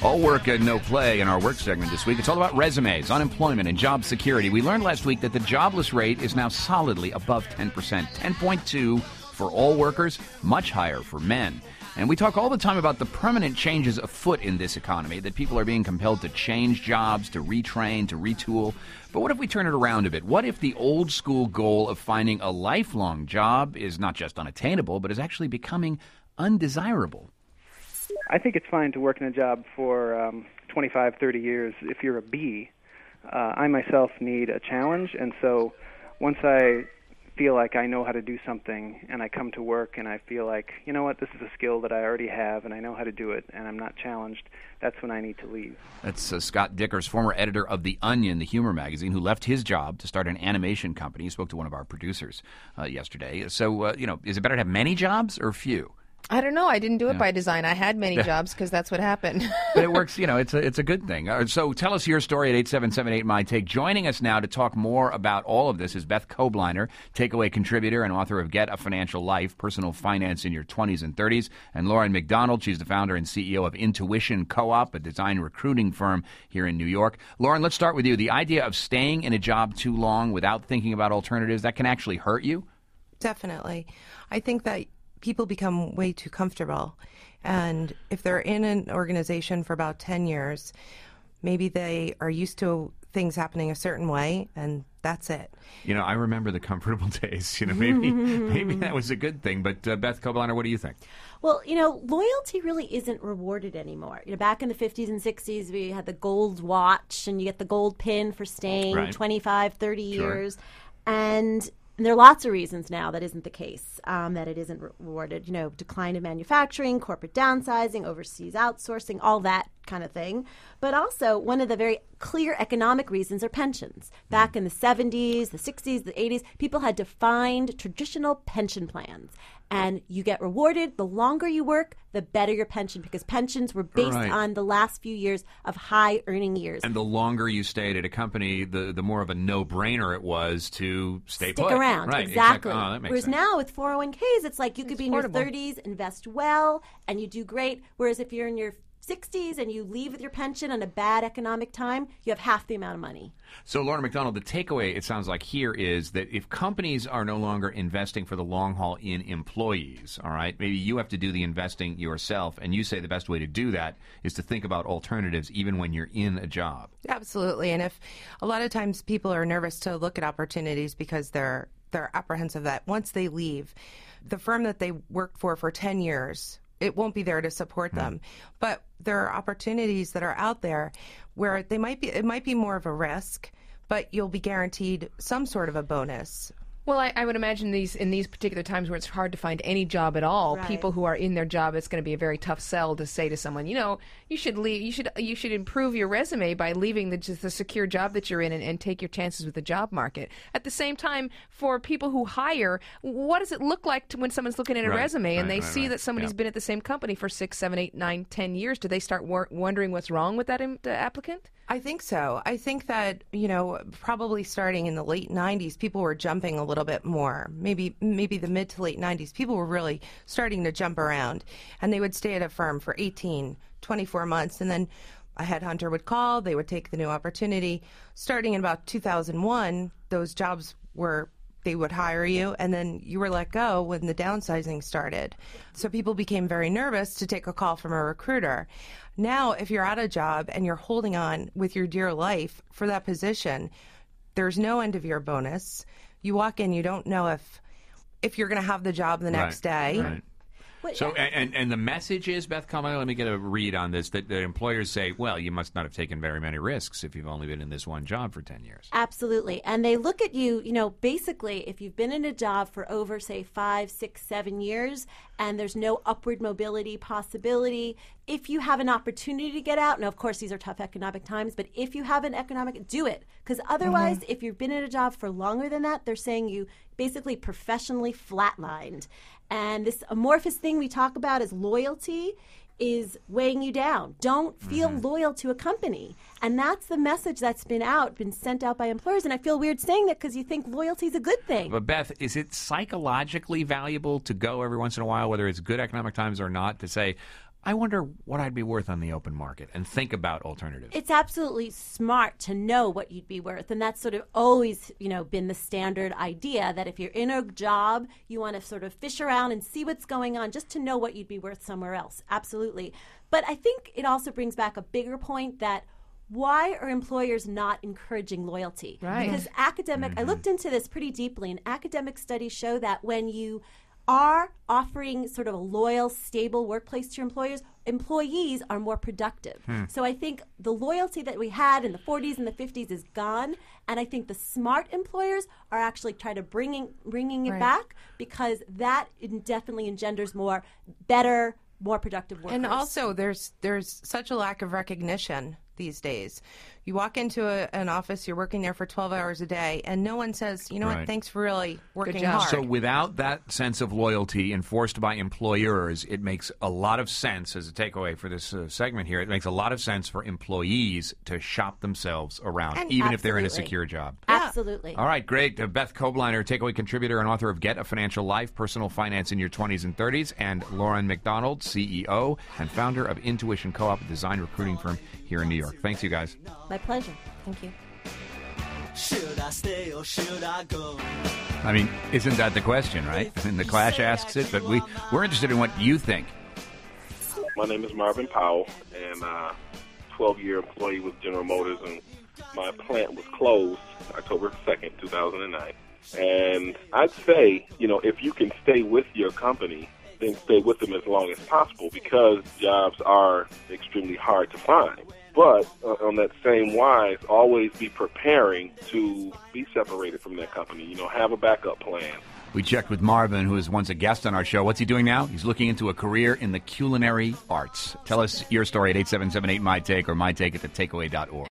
All work and no play in our work segment this week. It's all about resumes, unemployment, and job security. We learned last week that the jobless rate is now solidly above 10%. 10.2 for all workers, much higher for men. And we talk all the time about the permanent changes afoot in this economy, that people are being compelled to change jobs, to retrain, to retool. But what if we turn it around a bit? What if the old school goal of finding a lifelong job is not just unattainable, but is actually becoming undesirable? I think it's fine to work in a job for 25, 30 years if you're a bee. I myself need a challenge, and so once I feel like I know how to do something and I come to work and I feel like, you know what, this is a skill that I already have and I know how to do it and I'm not challenged, that's when I need to leave. That's Scott Dikkers, former editor of The Onion, the humor magazine, who left his job to start an animation company. He spoke to one of our producers yesterday. So, is it better to have many jobs or few? I don't know. I didn't do it by design. I had many jobs because that's what happened. But it works, it's a good thing. So tell us your story at 877-8MY-TAKE. Joining us now to talk more about all of this is Beth Kobliner, Takeaway contributor and author of Get a Financial Life, Personal Finance in Your 20s and 30s, and Lauren McDonald. She's the founder and CEO of Intuition Co-op, a design recruiting firm here in New York. Lauren, let's start with you. The idea of staying in a job too long without thinking about alternatives, that can actually hurt you? Definitely. I think that people become way too comfortable. And if they're in an organization for about 10 years, maybe they are used to things happening a certain way, and that's it. I remember the comfortable days. Maybe that was a good thing. But Beth Kobliner, what do you think? Well, loyalty really isn't rewarded anymore. Back in the 50s and 60s, we had the gold watch, and you get the gold pin for staying 25, 30 years. And there are lots of reasons now that isn't the case, that it isn't rewarded. Decline in manufacturing, corporate downsizing, overseas outsourcing, all that kind of thing. But also, one of the very clear economic reasons are pensions. Back in the 70s, the 60s, the 80s, people had defined traditional pension plans. And you get rewarded. The longer you work, the better your pension, because pensions were based on the last few years of high earning years. And the longer you stayed at a company, the more of a no-brainer it was to stick around. Right, exactly. Oh, that makes Whereas sense. now with 401ks, it's like you could be in your 30s, invest well, and you do great. Whereas if you're in your 60s and you leave with your pension on a bad economic time, you have half the amount of money. So, Lauren McDonald, the takeaway, it sounds like here, is that if companies are no longer investing for the long haul in employees, all right, maybe you have to do the investing yourself, and you say the best way to do that is to think about alternatives even when you're in a job. Absolutely. And if a lot of times people are nervous to look at opportunities because they're apprehensive that once they leave, the firm that they worked for 10 years, it won't be there to support them. But there are opportunities that are out there where it might be more of a risk, but you'll be guaranteed some sort of a bonus. Well, I would imagine in these particular times where it's hard to find any job at all, people who are in their job, it's going to be a very tough sell to say to someone, you should leave. You should improve your resume by leaving the secure job that you're in and take your chances with the job market. At the same time, for people who hire, what does it look like when someone's looking at a resume and they see that somebody's been at the same company for 6, 7, 8, 9, 10 years? Do they start wondering what's wrong with that applicant? I think so. I think that, probably starting in the late 90s, people were jumping a little bit more. Maybe the mid to late 90s, people were really starting to jump around. And they would stay at a firm for 18, 24 months. And then a headhunter would call. They would take the new opportunity. Starting in about 2001, those jobs they would hire you, and then you were let go when the downsizing started. So people became very nervous to take a call from a recruiter. Now, if you're at a job and you're holding on with your dear life for that position, there's no end of year bonus. You walk in, you don't know if you're going to have the job the next day. Right. So, and the message is, Beth Kobliner, let me get a read on this, that employers say, well, you must not have taken very many risks if you've only been in this one job for 10 years. Absolutely. And they look at you, basically, if you've been in a job for over, say, 5, 6, 7 years, and there's no upward mobility possibility, if you have an opportunity to get out, now, of course, these are tough economic times, but if you have an economic, do it. Because otherwise, if you've been in a job for longer than that, they're saying you basically professionally flatlined. And this amorphous thing we talk about is loyalty is weighing you down. Don't feel loyal to a company. And that's the message that's been sent out by employers. And I feel weird saying that because you think loyalty is a good thing. But Beth, is it psychologically valuable to go every once in a while, whether it's good economic times or not, to say, I wonder what I'd be worth on the open market and think about alternatives. It's absolutely smart to know what you'd be worth. And that's sort of always, been the standard idea that if you're in a job, you want to sort of fish around and see what's going on just to know what you'd be worth somewhere else. Absolutely. But I think it also brings back a bigger point that why are employers not encouraging loyalty? Right. Because I looked into this pretty deeply, and academic studies show that when you are offering sort of a loyal, stable workplace to your employees are more productive. So I think the loyalty that we had in the 40s and the 50s is gone, and I think the smart employers are actually trying to bringing it back, because that definitely engenders better, more productive workers. And also, there's such a lack of recognition these days. You walk into an office, you're working there for 12 hours a day, and no one says, you know what, thanks for really working hard. So without that sense of loyalty enforced by employers, it makes a lot of sense, as a takeaway for this segment here, it makes a lot of sense for employees to shop themselves around, even if they're in a secure job. Absolutely. All right, great. Beth Kobliner, takeaway contributor and author of Get a Financial Life, Personal Finance in Your 20s and 30s, and Lauren McDonald, CEO and founder of Intuition Co-op, a design recruiting firm here in New York. Thanks, you guys. My pleasure. Thank you. Should I stay or should I go? I mean, isn't that the question, right? And the Clash asks it, but we're interested in what you think. My name is Marvin Powell, and 12-year employee with General Motors, and my plant was closed October 2nd, 2009. And I'd say, if you can stay with your company, then stay with them as long as possible, because jobs are extremely hard to find. But on that same wise, always be preparing to be separated from that company. Have a backup plan. We checked with Marvin, who is once a guest on our show. What's he doing now? He's looking into a career in the culinary arts. Tell us your story at 877-8-MY-TAKE or mytake@thetakeaway.org.